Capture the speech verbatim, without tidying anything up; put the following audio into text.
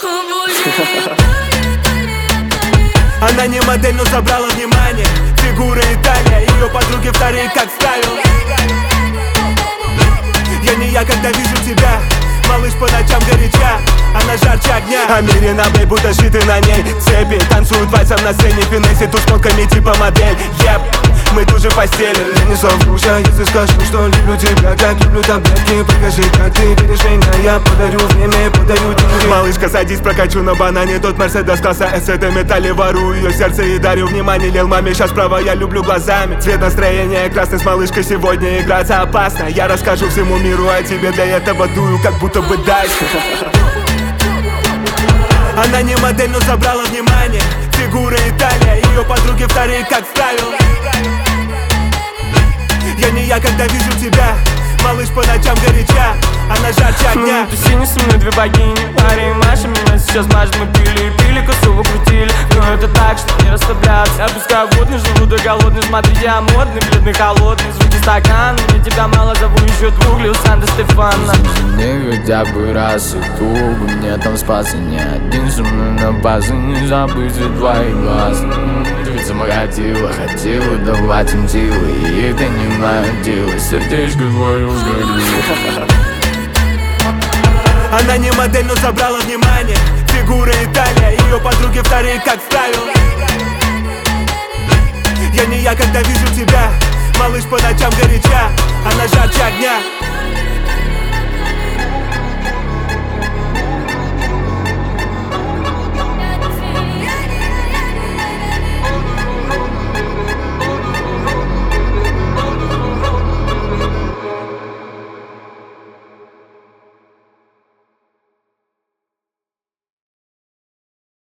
Она не модель, но забрала внимание. Фигура и талия, ее подруги вторые как ставил. Я не я, когда вижу тебя, малыш по ночам горяча, она жарче огня. А мире на бей, будто шиты на ней цепи. Танцуют вальсом на сцене, финессе тушмонками типа модель. Еп, мы тут же в постели. Я не соврушься, если скажу, что люблю тебя, как люблю таблетки. Покажи, как ты видишь меня, я подарю время, подарю деньги. Малышка, садись, прокачу на банане. Тот Мерседес класса эс, это металле. Ворую ее сердце и дарю внимание. Лил маме, сейчас право, я люблю глазами. Цвет настроения красный, с малышкой сегодня играться опасно. Я расскажу всему миру о тебе, для этого дую, как будто бы дальше. Она не модель, но забрала внимание. Фигура и талия, ее подруги вторые как вставил. Я не я, когда вижу тебя, малыш по ночам горяча, она жарче огня. Ты синий со мной две богини, Мария и Маша меня сейчас мажет. Мы пили и пили, косу крутили, но это так, что не расслабляться. Я пускаю водный, желудок голодный, смотри, я модный, бледный, холодный. Звуки стакана, мне тебя мало, зову еще двух, Лил Санта Стефана. Мне хотя бы раз и губы, мне там спасся не один. Со мной на базу, не забыть твои глаза. Ты ведь сама хотела, хотела давать им силы, и это не мое дело, сердечко твое сгорело. Она не модель, но забрала внимание. Фигура и талия, ее подруги вторые как вставил. Я не я, когда вижу тебя, малыш по ночам горяча, она жарче огня.